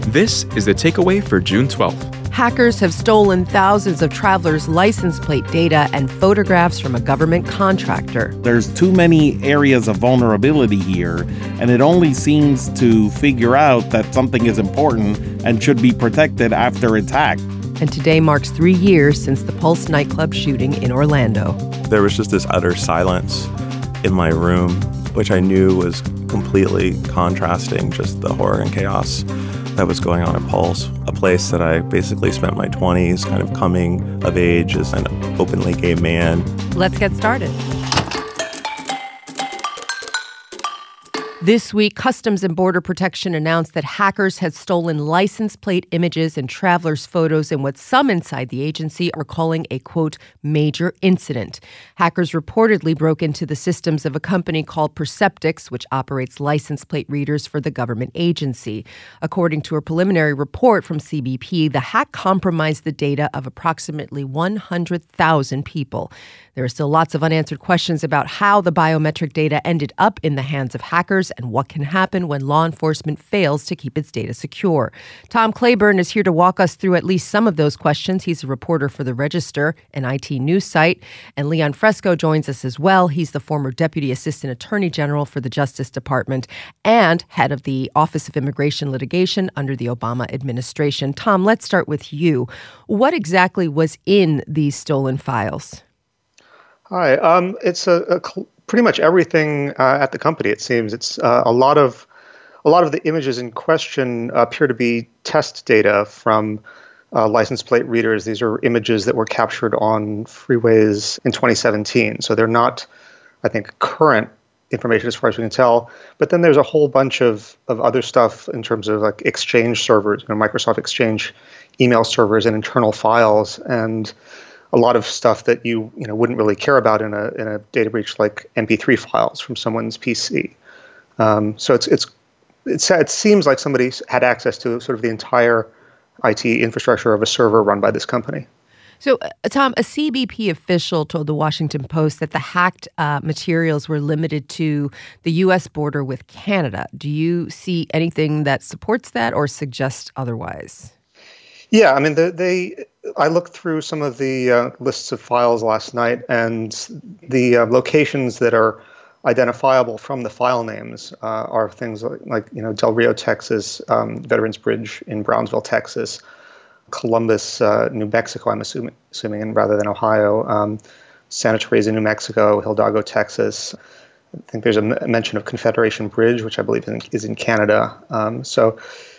This is the takeaway for June 12th. Hackers have stolen thousands of travelers' license plate data and photographs from a government contractor. There's too many areas of vulnerability here, and it only seems to figure out that something is important and should be protected after attack. And today marks 3 years since the Pulse nightclub shooting in Orlando. There was just this utter silence in my room, which I knew was completely contrasting just the horror and chaos that was going on at Pulse, a place that I basically spent my 20s kind of coming of age as an openly gay man. Let's get started. This week, Customs and Border Protection announced that hackers had stolen license plate images and travelers' photos in what some inside the agency are calling a, quote, major incident. Hackers reportedly broke into the systems of a company called Perceptix, which operates license plate readers for the government agency. According to a preliminary report from CBP, the hack compromised the data of approximately 100,000 people. There are still lots of unanswered questions about how the biometric data ended up in the hands of hackers and what can happen when law enforcement fails to keep its data secure. Tom Claiborne is here to walk us through at least some of those questions. He's a reporter for The Register, an IT news site. And Leon Fresco joins us as well. He's the former Deputy Assistant Attorney General for the Justice Department and head of the Office of Immigration Litigation under the Obama administration. Tom, let's start with you. What exactly was in these stolen files? Hi. It's pretty much everything at the company. It seems it's a lot of the images in question appear to be test data from license plate readers. These are images that were captured on freeways in 2017. So they're not, I think, current information as far as we can tell. But then there's a whole bunch of other stuff in terms of like Exchange servers, Microsoft Exchange email servers and internal files, and a lot of stuff that you wouldn't really care about in a data breach, like MP3 files from someone's PC. So it seems like somebody had access to sort of the entire IT infrastructure of a server run by this company. So, Tom, a CBP official told the Washington Post that the hacked materials were limited to the U.S. border with Canada. Do you see anything that supports that or suggests otherwise? Yeah, I mean, I looked through some of the lists of files last night, and the locations that are identifiable from the file names are things like Del Rio, Texas, Veterans Bridge in Brownsville, Texas, Columbus, New Mexico, I'm assuming, and rather than Ohio, Santa Teresa, New Mexico, Hidalgo, Texas. I think there's a mention of Confederation Bridge, which I believe is in Canada. So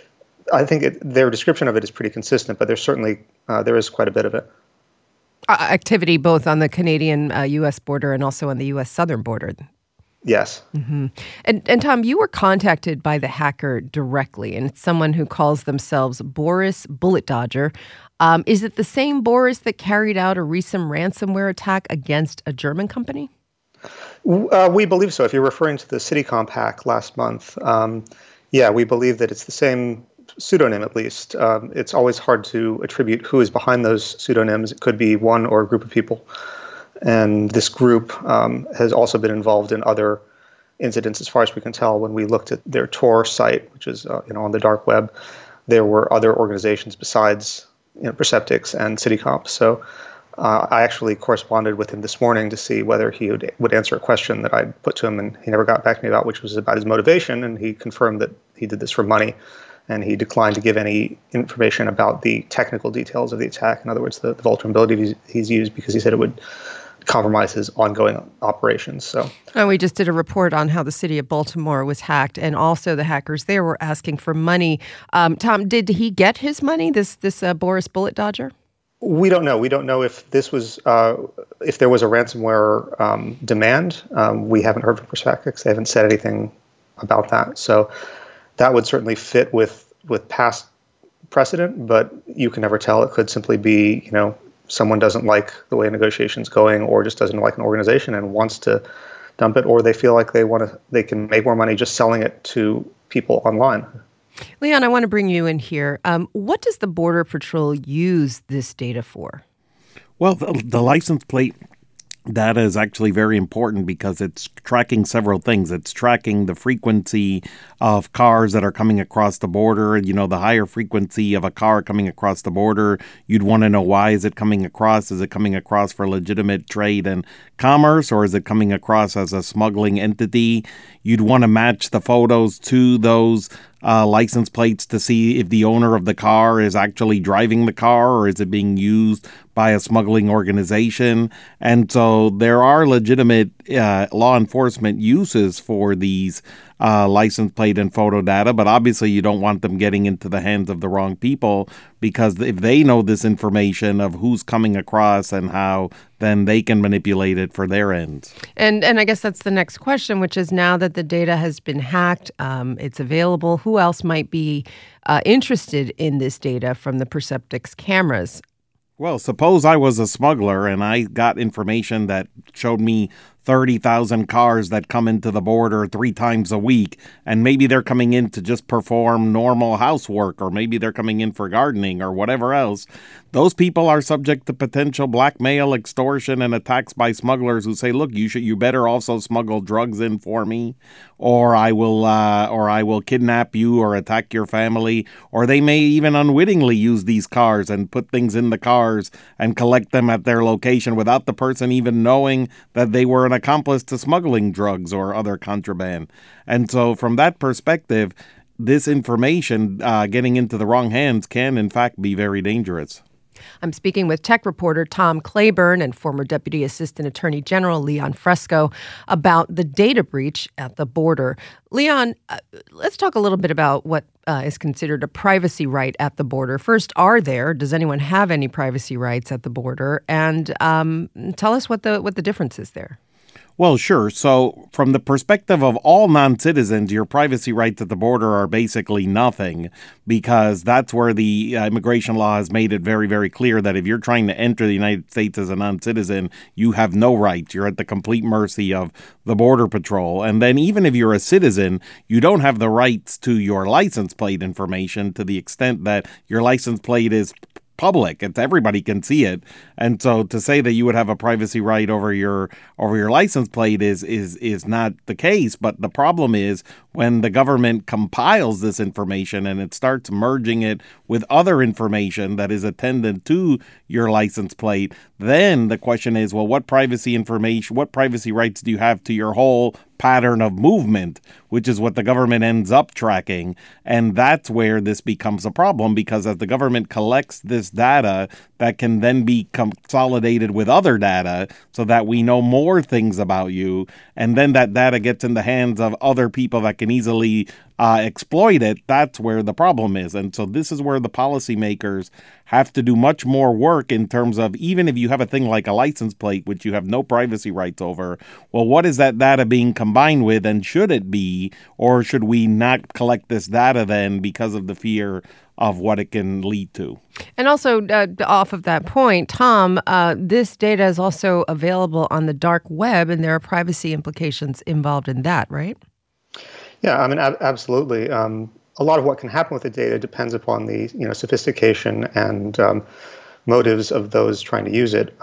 I think their description of it is pretty consistent, but there's certainly there is quite a bit of it. Activity both on the Canadian-U.S. border and also on the U.S. southern border. Yes. Mm-hmm. And Tom, you were contacted by the hacker directly, and it's someone who calls themselves Boris Bullet Dodger. Is it the same Boris that carried out a recent ransomware attack against a German company? We believe so. If you're referring to the Citycomp hack last month, we believe that it's the same pseudonym, at least. It's always hard to attribute who is behind those pseudonyms. It could be one or a group of people. And this group has also been involved in other incidents, as far as we can tell. When we looked at their Tor site, which is on the dark web, there were other organizations besides Perceptix and Citycomp. So I actually corresponded with him this morning to see whether he would answer a question that I put to him, and he never got back to me about, which was about his motivation. And he confirmed that he did this for money. And he declined to give any information about the technical details of the attack. In other words, the vulnerability he's used, because he said it would compromise his ongoing operations. So, and we just did a report on how the city of Baltimore was hacked, and also the hackers there were asking for money. Tom, did he get his money? This Boris Bullet Dodger? We don't know. We don't know if this was if there was a ransomware demand. We haven't heard from Perceptix. They haven't said anything about that. So that would certainly fit with past precedent, but you can never tell. It could simply be, someone doesn't like the way a negotiation's going, or just doesn't like an organization and wants to dump it, or they feel like they can make more money just selling it to people online. Leon, I want to bring you in here. What does the Border Patrol use this data for? Well, the license plate data is actually very important because it's tracking several things. It's tracking the frequency of cars that are coming across the border. You know, the higher frequency of a car coming across the border, you'd want to know, why is it coming across? Is it coming across for legitimate trade and commerce, or is it coming across as a smuggling entity? You'd want to match the photos to those license plates to see if the owner of the car is actually driving the car, or is it being used by a smuggling organization. And so there are legitimate law enforcement uses for these license plate and photo data, but obviously you don't want them getting into the hands of the wrong people, because if they know this information of who's coming across and how, then they can manipulate it for their ends. And I guess that's the next question, which is, now that the data has been hacked, it's available, who else might be interested in this data from the Perceptyx cameras? Well, suppose I was a smuggler and I got information that showed me 30,000 cars that come into the border 3 times a week, and maybe they're coming in to just perform normal housework, or maybe they're coming in for gardening or whatever else. Those people are subject to potential blackmail, extortion, and attacks by smugglers who say, "Look, you better also smuggle drugs in for me, or I will kidnap you or attack your family." Or they may even unwittingly use these cars and put things in the cars and collect them at their location without the person even knowing that they were an accomplice to smuggling drugs or other contraband. And so from that perspective, this information getting into the wrong hands can, in fact, be very dangerous. I'm speaking with tech reporter Tom Claiborne and former Deputy Assistant Attorney General Leon Fresco about the data breach at the border. Leon, let's talk a little bit about what is considered a privacy right at the border. First, does anyone have any privacy rights at the border? And tell us what the difference is there. Well, sure. So from the perspective of all non-citizens, your privacy rights at the border are basically nothing, because that's where the immigration law has made it very, very clear that if you're trying to enter the United States as a non-citizen, you have no rights. You're at the complete mercy of the Border Patrol. And then even if you're a citizen, you don't have the rights to your license plate information to the extent that your license plate is public. Everybody can see it. And so to say that you would have a privacy right over your license plate is not the case. But the problem is when the government compiles this information and it starts merging it with other information that is attendant to your license plate, then the question is, well, what privacy rights do you have to your whole pattern of movement, which is what the government ends up tracking. And that's where this becomes a problem, because as the government collects this data, that can then be consolidated with other data so that we know more things about you. And then that data gets in the hands of other people that can easily exploit it. That's where the problem is. And so this is where the policymakers have to do much more work in terms of, even if you have a thing like a license plate, which you have no privacy rights over, well, what is that data being combined with, and should it be, or should we not collect this data then because of the fear of what it can lead to? And also, off of that point, Tom, this data is also available on the dark web, and there are privacy implications involved in that, right? Yeah, I mean, absolutely. A lot of what can happen with the data depends upon the sophistication and motives of those trying to use it.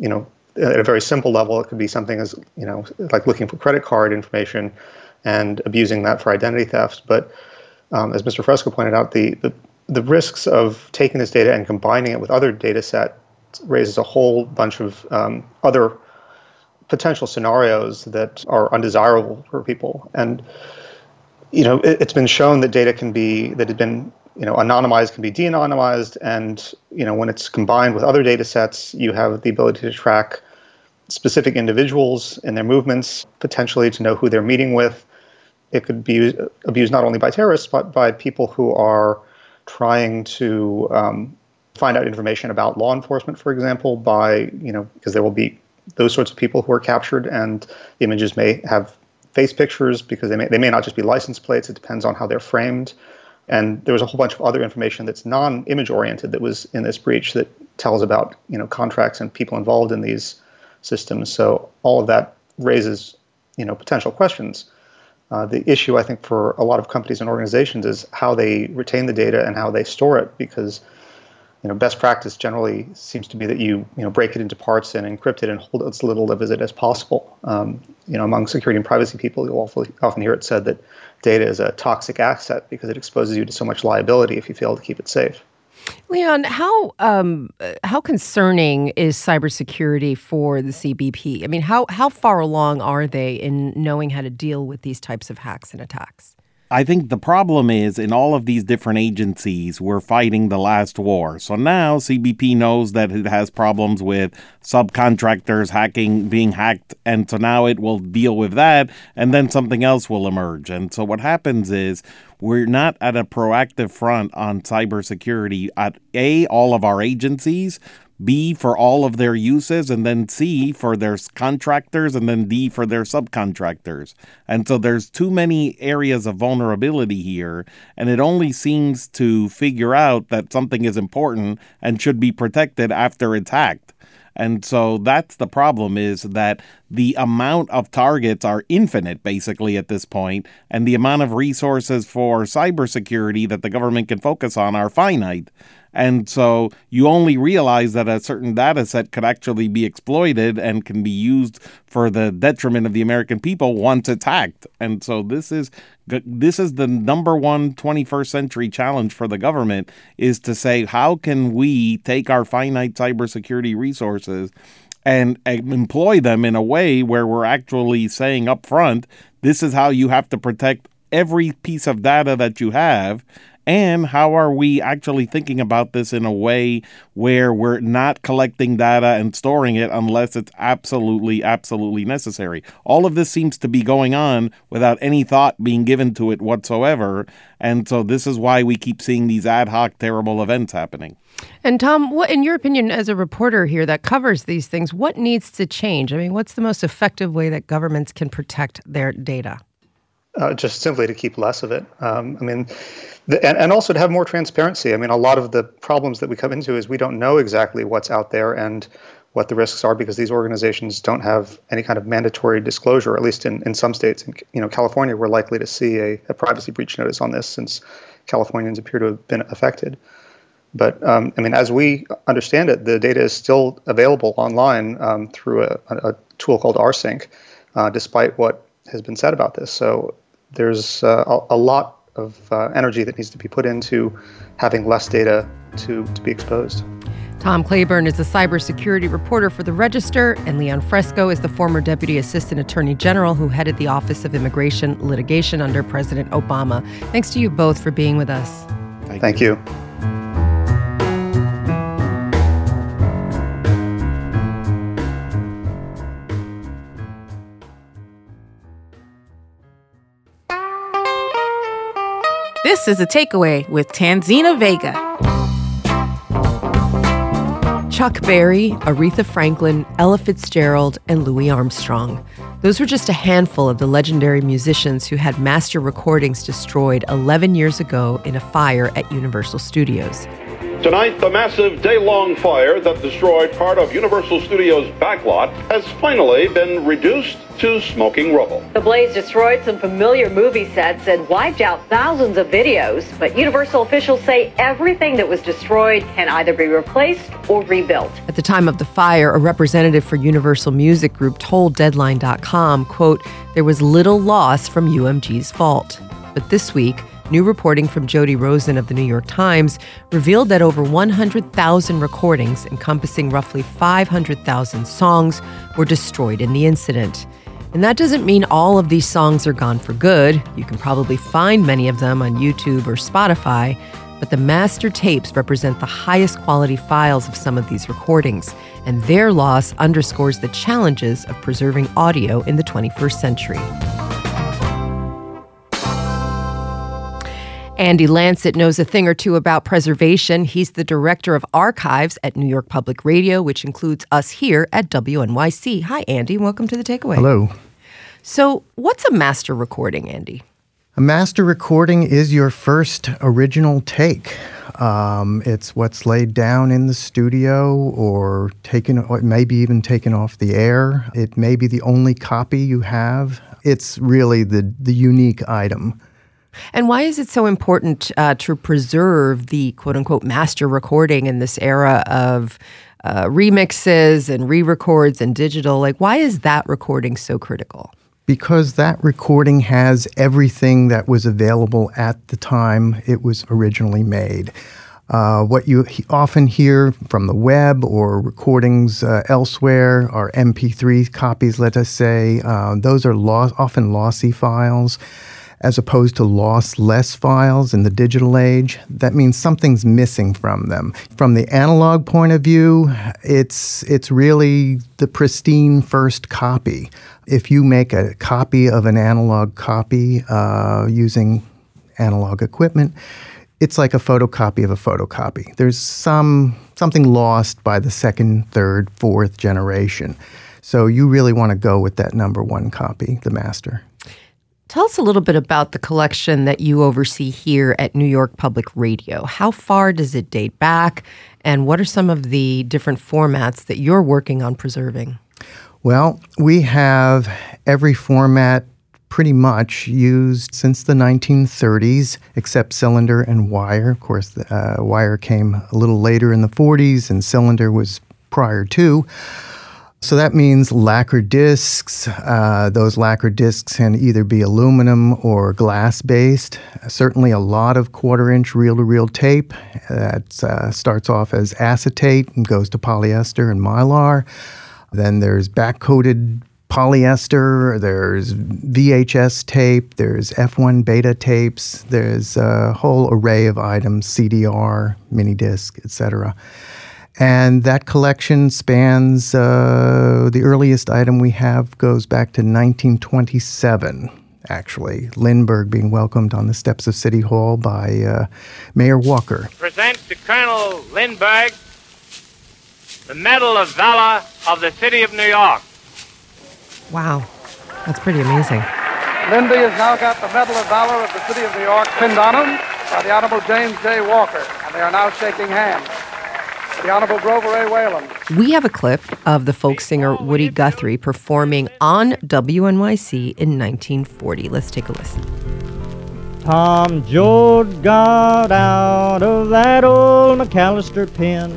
At a very simple level, it could be something as like looking for credit card information and abusing that for identity theft. But as Mr. Fresco pointed out, the risks of taking this data and combining it with other data sets raises a whole bunch of other potential scenarios that are undesirable for people. And it's been shown that data anonymized can be de-anonymized, and when it's combined with other data sets, you have the ability to track specific individuals and their movements, potentially to know who they're meeting with. It could be abused not only by terrorists, but by people who are trying to find out information about law enforcement, for example, because there will be those sorts of people who are captured, and the images may have face pictures, because they may not just be license plates. It depends on how they're framed. And there was a whole bunch of other information that's non-image oriented that was in this breach that tells about contracts and people involved in these systems. So all of that raises potential questions. The issue, I think, for a lot of companies and organizations is how they retain the data and how they store it, because best practice generally seems to be that you break it into parts and encrypt it and hold as little of it as possible. Among security and privacy people, you'll often hear it said that data is a toxic asset because it exposes you to so much liability if you fail to keep it safe. Leon, how concerning is cybersecurity for the CBP? I mean, how far along are they in knowing how to deal with these types of hacks and attacks? I think the problem is in all of these different agencies, we're fighting the last war. So now CBP knows that it has problems with subcontractors being hacked. And so now it will deal with that. And then something else will emerge. And so what happens is we're not at a proactive front on cybersecurity at all of our agencies, B, for all of their uses, and then C, for their contractors, and then D, for their subcontractors. And so there's too many areas of vulnerability here, and it only seems to figure out that something is important and should be protected after it's hacked. And so that's the problem, is that the amount of targets are infinite, basically, at this point, and the amount of resources for cybersecurity that the government can focus on are finite. And so you only realize that a certain data set could actually be exploited and can be used for the detriment of the American people once it's hacked. And so this is the number one 21st century challenge for the government, is to say, how can we take our finite cybersecurity resources and employ them in a way where we're actually saying up front, this is how you have to protect every piece of data that you have. And how are we actually thinking about this in a way where we're not collecting data and storing it unless it's absolutely, absolutely necessary? All of this seems to be going on without any thought being given to it whatsoever. And so this is why we keep seeing these ad hoc terrible events happening. And Tom, what, in your opinion, as a reporter here that covers these things, what needs to change? I mean, what's the most effective way that governments can protect their data? Just simply to keep less of it. And also to have more transparency. I mean, a lot of the problems that we come into is we don't know exactly what's out there and what the risks are, because these organizations don't have any kind of mandatory disclosure, at least in some states. In California, we're likely to see a privacy breach notice on this, since Californians appear to have been affected. But as we understand it, the data is still available online through a tool called rsync, despite what has been said about this. So there's a lot of energy that needs to be put into having less data to be exposed. Tom Claiborne is a cybersecurity reporter for The Register, and Leon Fresco is the former Deputy Assistant Attorney General who headed the Office of Immigration Litigation under President Obama. Thanks to you both for being with us. Thank you. This is A Takeaway with Tanzina Vega. Chuck Berry, Aretha Franklin, Ella Fitzgerald, and Louis Armstrong. Those were just a handful of the legendary musicians who had master recordings destroyed 11 years ago in a fire at Universal Studios. Tonight, the massive day-long fire that destroyed part of Universal Studios' backlot has finally been reduced to smoking rubble. The blaze destroyed some familiar movie sets and wiped out thousands of videos, but Universal officials say everything that was destroyed can either be replaced or rebuilt. At the time of the fire, a representative for Universal Music Group told Deadline.com, quote, "There was little loss from UMG's fault." But this week, new reporting from Jody Rosen of the New York Times revealed that over 100,000 recordings encompassing roughly 500,000 songs were destroyed in the incident. And that doesn't mean all of these songs are gone for good. You can probably find many of them on YouTube or Spotify, but the master tapes represent the highest quality files of some of these recordings, and their loss underscores the challenges of preserving audio in the 21st century. Andy Lancet knows a thing or two about preservation. He's the director of archives at New York Public Radio, which includes us here at WNYC. Hi, Andy. Welcome to The Takeaway. Hello. So what's a master recording, Andy? A master recording is your first original take. It's what's laid down in the studio or maybe even taken off the air. It may be the only copy you have. It's really the unique item And why is it so important to preserve the quote-unquote master recording in this era of remixes and re-records and digital? Like, why is that recording so critical? Because that recording has everything that was available at the time it was originally made. What you often hear from the web or recordings elsewhere are MP3 copies, let us say. Those are often lossy files, as opposed to lossless files in the digital age. That means something's missing from them. From the analog point of view, it's really the pristine first copy. If you make a copy of an analog copy using analog equipment, it's like a photocopy of a photocopy. There's something lost by the second, third, fourth generation. So you really want to go with that number one copy, the master. Tell us a little bit about the collection that you oversee here at New York Public Radio. How far does it date back, and what are some of the different formats that you're working on preserving? Well, we have every format pretty much used since the 1930s, except cylinder and wire. Of course, the wire came a little later in the 40s, and cylinder was prior to. So that means lacquer discs. Those lacquer discs can either be aluminum or glass-based. Certainly a lot of quarter-inch reel-to-reel tape that starts off as acetate and goes to polyester and mylar. Then there's back-coated polyester, there's VHS tape, there's F1 beta tapes, there's a whole array of items, CDR, mini disc, etc. And that collection spans, the earliest item we have goes back to 1927, actually. Lindbergh being welcomed on the steps of City Hall by Mayor Walker. Present to Colonel Lindbergh the Medal of Valor of the City of New York. Wow, that's pretty amazing. Lindy has now got the Medal of Valor of the City of New York pinned on him by the Honorable James J. Walker, and they are now shaking hands. The Honorable Grover A. Whalen. We have a clip of the folk singer Woody Guthrie performing on WNYC in 1940. Let's take a listen. Tom Joad got out of that old McAllister pen.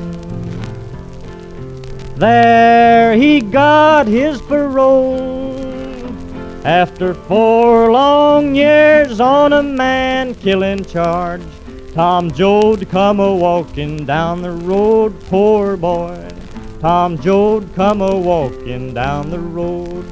There he got his parole after 4 long years on a man-killing charge. Tom Joad come a-walking down the road, poor boy. Tom Joad come a-walking down the road.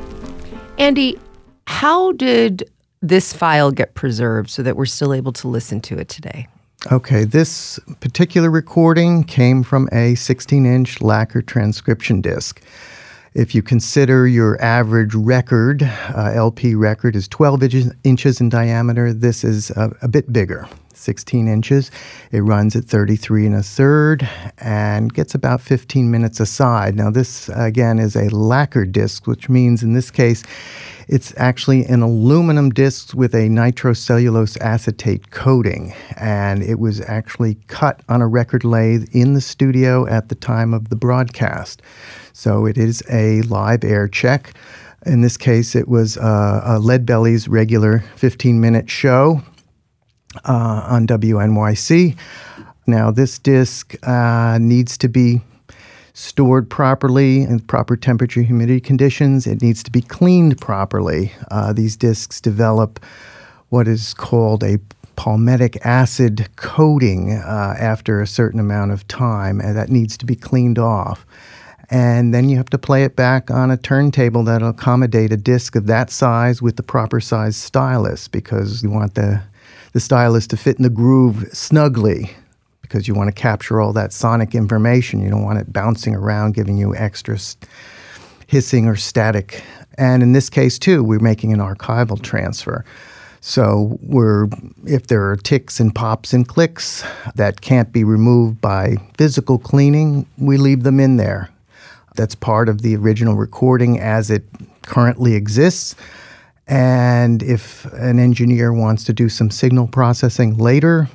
Andy, how did this file get preserved so that we're still able to listen to it today? Okay, this particular recording came from a 16-inch lacquer transcription disc. If you consider your average record, LP record is 12 inches in diameter, this is a bit bigger, 16 inches. It runs at 33 1/3 and gets about 15 minutes a side. Now this, again, is a lacquer disc, which means in this case it's actually an aluminum disc with a nitrocellulose acetate coating, and it was actually cut on a record lathe in the studio at the time of the broadcast. So it is a live air check. In this case, it was Lead Belly's regular 15-minute show on WNYC. Now, this disc needs to be stored properly in proper temperature humidity conditions. It needs to be cleaned properly. These discs develop what is called a palmitic acid coating after a certain amount of time, and that needs to be cleaned off. And then you have to play it back on a turntable that'll accommodate a disc of that size with the proper size stylus, because you want the stylus to fit in the groove snugly, because you want to capture all that sonic information. You don't want it bouncing around, giving you extra hissing or static. And in this case, too, we're making an archival transfer. So if there are ticks and pops and clicks that can't be removed by physical cleaning, we leave them in there. That's part of the original recording as it currently exists. And if an engineer wants to do some signal processing later,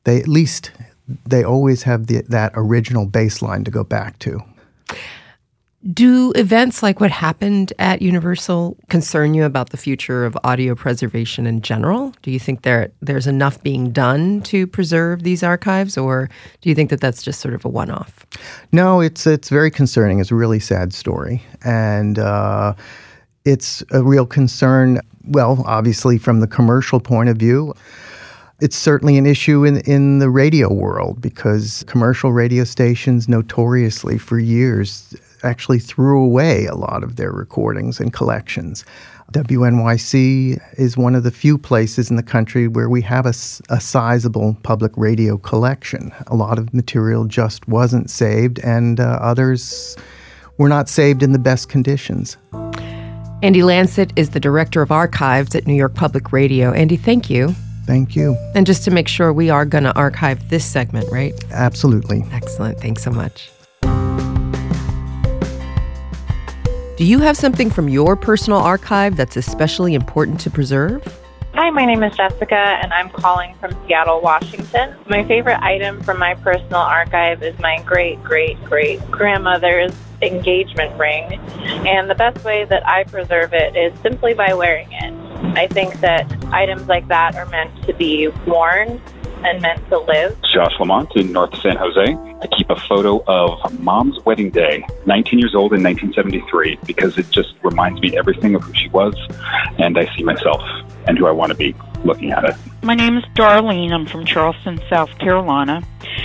they always have that original baseline to go back to. Do events like what happened at Universal concern you about the future of audio preservation in general? Do you think there's enough being done to preserve these archives, or do you think that that's just sort of a one-off? No, it's very concerning. It's a really sad story. And it's a real concern, well, obviously from the commercial point of view. It's certainly an issue in the radio world because commercial radio stations notoriously for years actually threw away a lot of their recordings and collections. WNYC is one of the few places in the country where we have a sizable public radio collection. A lot of material just wasn't saved, and others were not saved in the best conditions. Andy Lancet is the Director of Archives at New York Public Radio. Andy, thank you. Thank you. And just to make sure, we are going to archive this segment, right? Absolutely. Excellent. Thanks so much. Do you have something from your personal archive that's especially important to preserve? Hi, my name is Jessica, and I'm calling from Seattle, Washington. My favorite item from my personal archive is my great-great-great-grandmother's engagement ring, and the best way that I preserve it is simply by wearing it. I think that items like that are meant to be worn and meant to live. Josh Lamont in North San Jose. I keep a photo of Mom's wedding day, 19 years old in 1973, because it just reminds me everything of who she was, and I see myself and who I want to be looking at it. My name is Darlene. I'm from Charleston, South Carolina.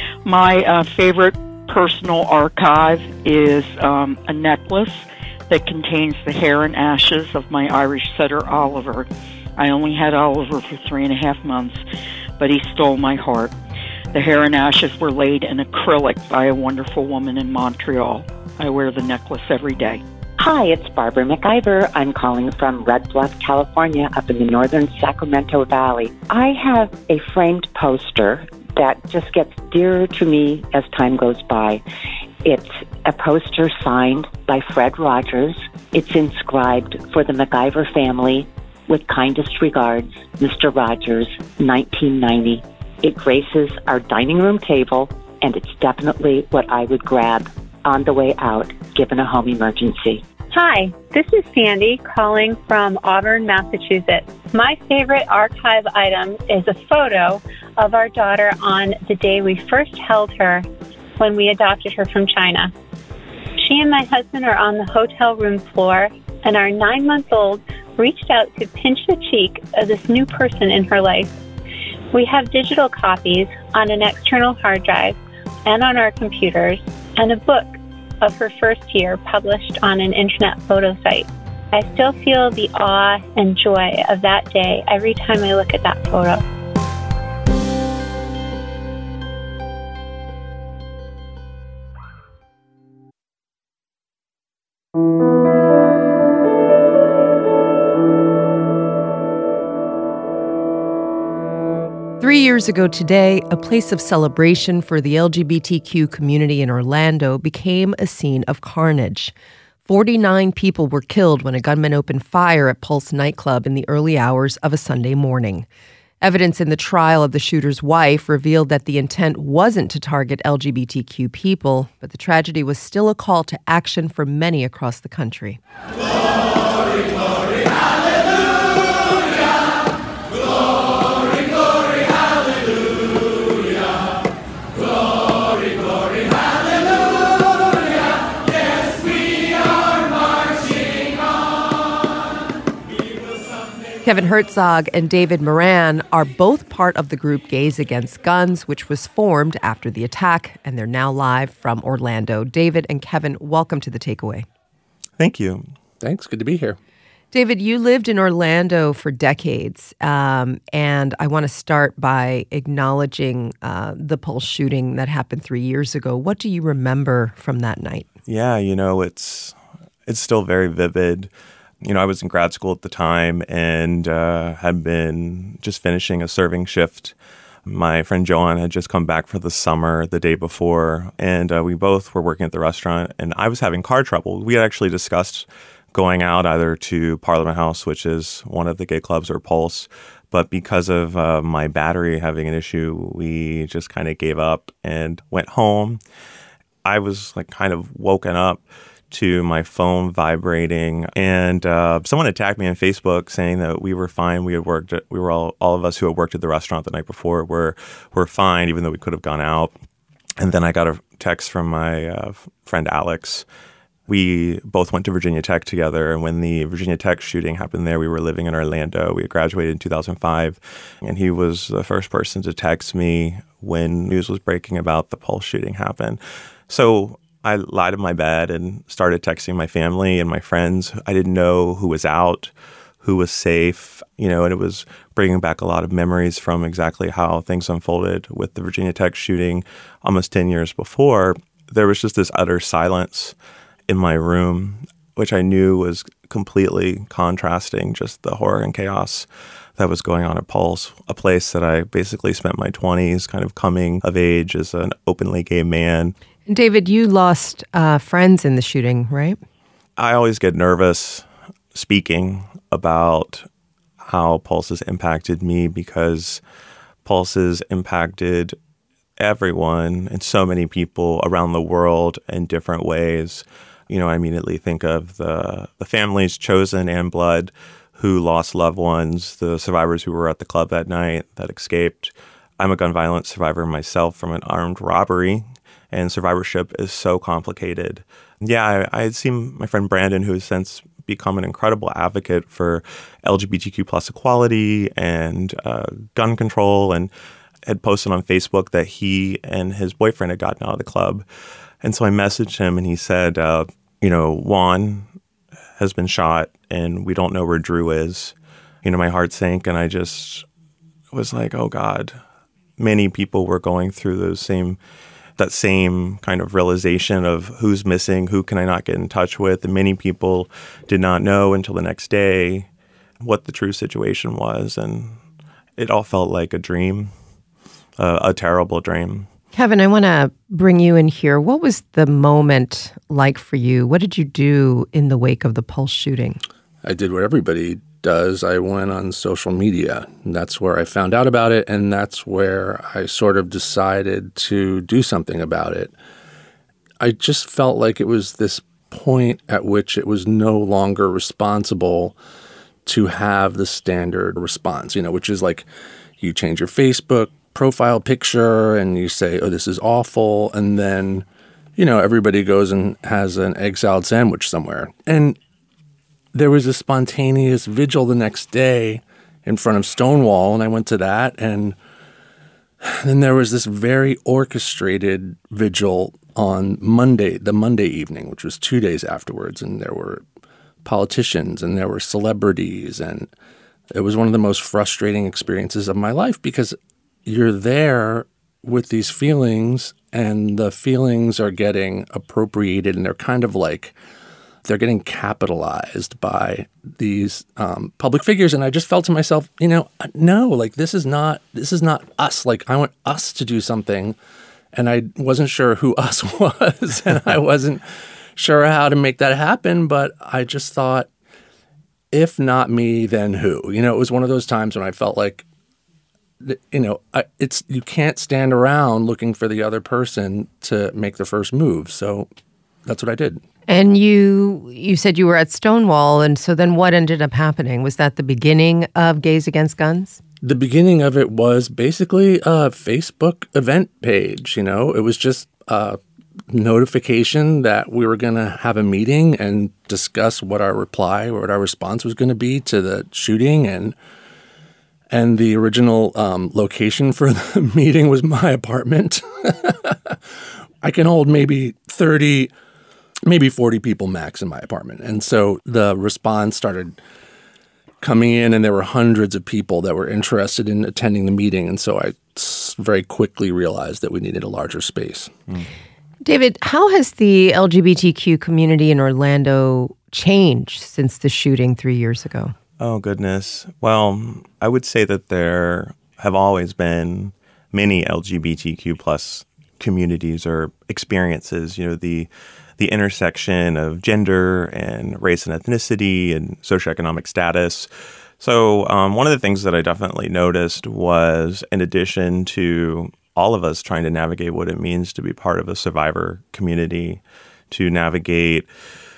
My favorite personal archive is a necklace that contains the hair and ashes of my Irish setter, Oliver. I only had Oliver for 3.5 months, but he stole my heart. The hair and ashes were laid in acrylic by a wonderful woman in Montreal. I wear the necklace every day. Hi, it's Barbara McIver. I'm calling from Red Bluff, California, up in the northern Sacramento Valley. I have a framed poster that just gets dearer to me as time goes by. It's a poster signed by Fred Rogers. It's inscribed for the McIver family, with kindest regards, Mr. Rogers, 1990. It graces our dining room table, and it's definitely what I would grab on the way out, given a home emergency. Hi, this is Sandy calling from Auburn, Massachusetts. My favorite archive item is a photo of our daughter on the day we first held her when we adopted her from China. She and my husband are on the hotel room floor, and our 9-month-old reached out to pinch the cheek of this new person in her life. We have digital copies on an external hard drive and on our computers, and a book of her first year published on an internet photo site. I still feel the awe and joy of that day every time I look at that photo. Three years ago today, a place of celebration for the LGBTQ community in Orlando became a scene of carnage. 49 people were killed when a gunman opened fire at Pulse nightclub in the early hours of a Sunday morning. Evidence in the trial of the shooter's wife revealed that the intent wasn't to target LGBTQ people, but the tragedy was still a call to action for many across the country. Glory, glory, hallelujah. Glory, glory, hallelujah. Glory, glory, hallelujah. Yes, we are marching on. Kevin Herzog and David Moran are both part of the group Gays Against Guns, which was formed after the attack, and they're now live from Orlando. David and Kevin, welcome to The Takeaway. Thank you. Thanks. Good to be here. David, you lived in Orlando for decades, and I want to start by acknowledging the Pulse shooting that happened 3 years ago. What do you remember from that night? Yeah, it's still very vivid. I was in grad school at the time and had been just finishing a serving shift. My friend Joanne had just come back for the summer the day before, and we both were working at the restaurant, and I was having car trouble. We had actually discussed going out either to Parliament House, which is one of the gay clubs, or Pulse, but because of my battery having an issue, we just kind of gave up and went home. I was kind of woken up to my phone vibrating, and someone attacked me on Facebook saying that we were fine. We were all of us who had worked at the restaurant the night before were fine, even though we could have gone out. And then I got a text from my friend Alex. We both went to Virginia Tech together, and when the Virginia Tech shooting happened there, we were living in Orlando. We had graduated in 2005, and he was the first person to text me when news was breaking about the Pulse shooting happened. So I lied in my bed and started texting my family and my friends. I didn't know who was out, who was safe, and it was bringing back a lot of memories from exactly how things unfolded with the Virginia Tech shooting almost 10 years before. There was just this utter silence in my room, which I knew was completely contrasting just the horror and chaos that was going on at Pulse, a place that I basically spent my 20s kind of coming of age as an openly gay man. David, you lost friends in the shooting, right? I always get nervous speaking about how Pulse has impacted me because Pulse has impacted everyone and so many people around the world in different ways. I immediately think of the families chosen and blood who lost loved ones, the survivors who were at the club that night that escaped. I'm a gun violence survivor myself from an armed robbery, and survivorship is so complicated. Yeah, I had seen my friend Brandon, who has since become an incredible advocate for LGBTQ plus equality and gun control, and had posted on Facebook that he and his boyfriend had gotten out of the club. And so I messaged him and he said, Juan has been shot and we don't know where Drew is. My heart sank and I just was like, oh God, many people were going through that same kind of realization of who's missing, who can I not get in touch with. And many people did not know until the next day what the true situation was. And it all felt like a dream, a terrible dream. Kevin, I want to bring you in here. What was the moment like for you? What did you do in the wake of the Pulse shooting? I did what everybody does. I went on social media, and that's where I found out about it, and that's where I sort of decided to do something about it. I just felt like it was this point at which it was no longer responsible to have the standard response, which is like you change your Facebook profile picture and you say, oh, this is awful. And then, everybody goes and has an egg salad sandwich somewhere. And there was a spontaneous vigil the next day in front of Stonewall. And I went to that. And then there was this very orchestrated vigil on the Monday evening, which was 2 days afterwards. And there were politicians and there were celebrities. And it was one of the most frustrating experiences of my life because you're there with these feelings and the feelings are getting appropriated and they're kind of like they're getting capitalized by these public figures. And I just felt to myself, no, like this is not us. Like I want us to do something. And I wasn't sure who us was and I wasn't sure how to make that happen. But I just thought, if not me, then who? It was one of those times when I felt like, you can't stand around looking for the other person to make the first move. So that's what I did. And you said you were at Stonewall, and so then what ended up happening? Was that the beginning of Gays Against Guns? The beginning of it was basically a Facebook event page. It was just a notification that we were going to have a meeting and discuss what our response was going to be to the shooting. And the original location for the meeting was my apartment. I can hold maybe 30, maybe 40 people max in my apartment. And so the response started coming in, and there were hundreds of people that were interested in attending the meeting. And so I very quickly realized that we needed a larger space. David, how has the LGBTQ community in Orlando changed since the shooting 3 years ago? Oh, goodness. Well, I would say that there have always been many LGBTQ plus communities or experiences, the intersection of gender and race and ethnicity and socioeconomic status. So one of the things that I definitely noticed was, in addition to all of us trying to navigate what it means to be part of a survivor community, to navigate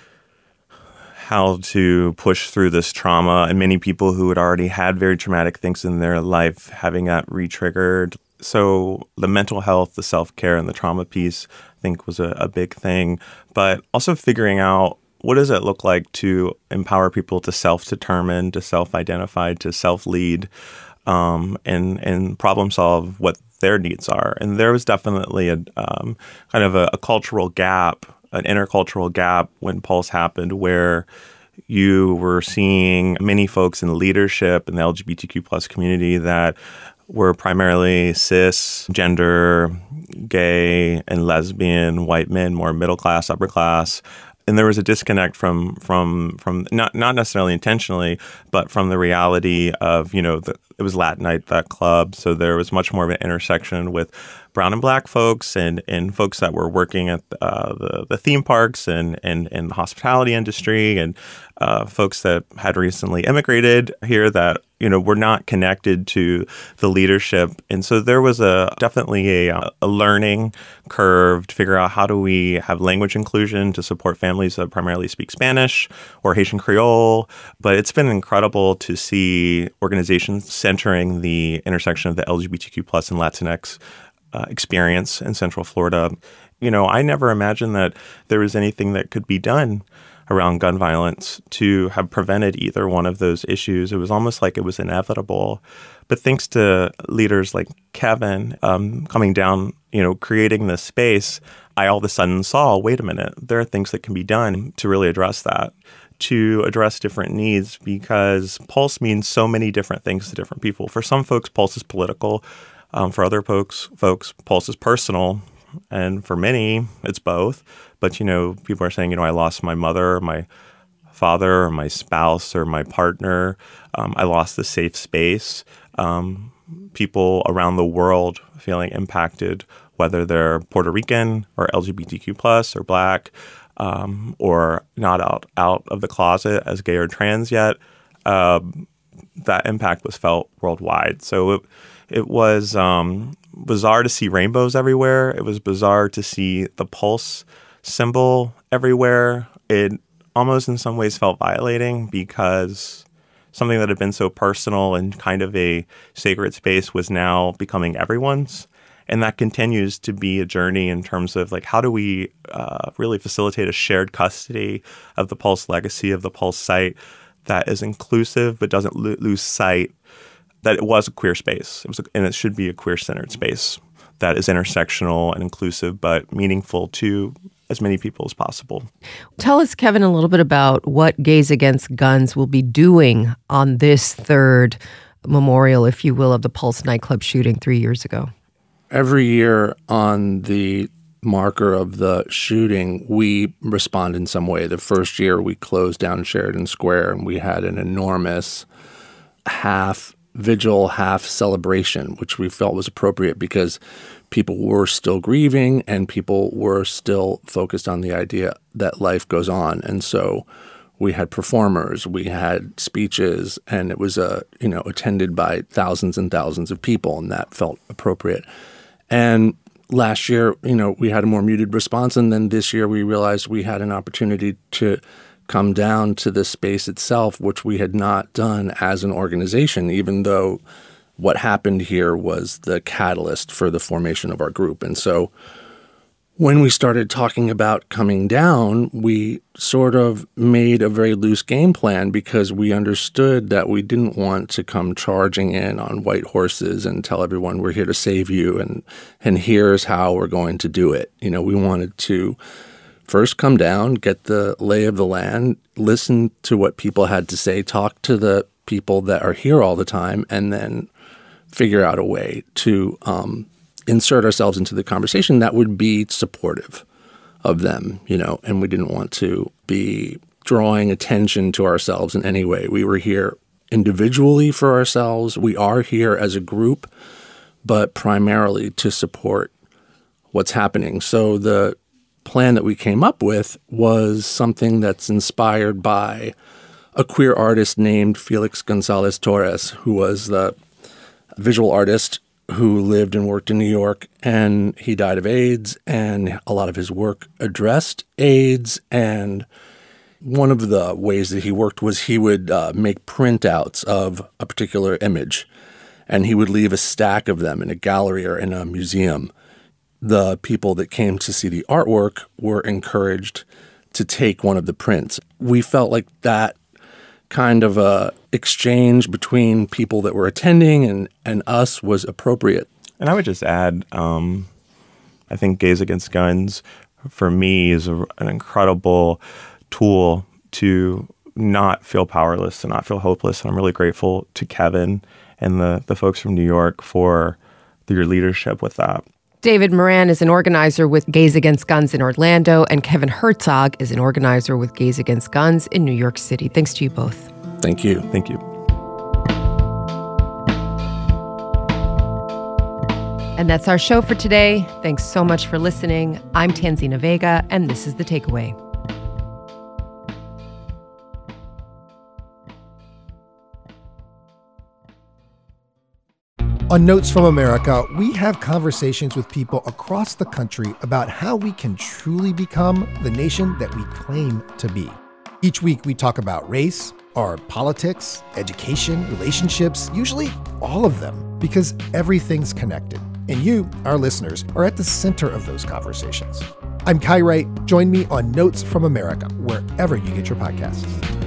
how to push through this trauma, and many people who had already had very traumatic things in their life having that re-triggered. So the mental health, the self-care, and the trauma piece, I think, was a big thing. But also figuring out, what does it look like to empower people to self-determine, to self-identify, to self-lead, and problem solve what their needs are? And there was definitely a kind of a cultural gap, an intercultural gap when Pulse happened, where you were seeing many folks in leadership in the LGBTQ plus community that were primarily cis, gender, gay, and lesbian, white men, more middle class, upper class. And there was a disconnect from not necessarily intentionally, but from the reality of, it was Latin night, that club. So there was much more of an intersection with brown and black folks and folks that were working at the theme parks and the hospitality industry, and folks that had recently immigrated here that, were not connected to the leadership. And so there was definitely a learning curve to figure out, how do we have language inclusion to support families that primarily speak Spanish or Haitian Creole. But it's been incredible to see organizations centering the intersection of the LGBTQ plus and Latinx experience in Central Florida. I never imagined that there was anything that could be done around gun violence to have prevented either one of those issues. It was almost like it was inevitable. But thanks to leaders like Kevin coming down, creating this space, I all of a sudden saw, wait a minute, there are things that can be done to really address that, to address different needs, because Pulse means so many different things to different people. For some folks, Pulse is political. For other folks, Pulse is personal. And for many, it's both. But, people are saying, I lost my mother, or my father, or my spouse, or my partner. I lost the safe space. People around the world feeling impacted, whether they're Puerto Rican or LGBTQ plus or black, or not out of the closet as gay or trans yet. That impact was felt worldwide. So it was bizarre to see rainbows everywhere. It was bizarre to see the Pulse symbol everywhere. It almost in some ways felt violating, because something that had been so personal and kind of a sacred space was now becoming everyone's. And that continues to be a journey in terms of, how do we really facilitate a shared custody of the Pulse legacy, of the Pulse site, that is inclusive but doesn't lose sight that it was a queer space. And it should be a queer-centered space that is intersectional and inclusive but meaningful to as many people as possible. Tell us, Kevin, a little bit about what Gays Against Guns will be doing on this third memorial, if you will, of the Pulse nightclub shooting 3 years ago. Every year on the marker of the shooting, we respond in some way. The first year we closed down Sheridan Square, and we had an enormous half vigil, half celebration, which we felt was appropriate because people were still grieving and people were still focused on the idea that life goes on. And so we had performers, we had speeches, and it was attended by thousands and thousands of people, and that felt appropriate. And last year, we had a more muted response, and then this year we realized we had an opportunity to come down to the space itself, which we had not done as an organization, even though what happened here was the catalyst for the formation of our group. And so when we started talking about coming down, we sort of made a very loose game plan, because we understood that we didn't want to come charging in on white horses and tell everyone we're here to save you and here's how we're going to do it. We wanted to first come down, get the lay of the land, listen to what people had to say, talk to the people that are here all the time, and then figure out a way to insert ourselves into the conversation that would be supportive of them, and we didn't want to be drawing attention to ourselves in any way. We were here individually for ourselves. We are here as a group, but primarily to support what's happening. So the plan that we came up with was something that's inspired by a queer artist named Felix Gonzalez Torres, who was the visual artist who lived and worked in New York, and he died of AIDS, and a lot of his work addressed AIDS. And one of the ways that he worked was he would make printouts of a particular image, and he would leave a stack of them in a gallery or in a museum. The people that came to see the artwork were encouraged to take one of the prints. We felt like that kind of a exchange between people that were attending and us was appropriate. And I would just add, I think Gays Against Guns, for me, is an incredible tool to not feel powerless, to not feel hopeless. And I'm really grateful to Kevin and the folks from New York for your leadership with that. David Moran is an organizer with Gays Against Guns in Orlando, and Kevin Herzog is an organizer with Gays Against Guns in New York City. Thanks to you both. Thank you. Thank you. And that's our show for today. Thanks so much for listening. I'm Tanzina Vega, and this is The Takeaway. On Notes from America, we have conversations with people across the country about how we can truly become the nation that we claim to be. Each week, we talk about race, our politics, education, relationships, usually all of them, because everything's connected. And you, our listeners, are at the center of those conversations. I'm Kai Wright. Join me on Notes from America, wherever you get your podcasts.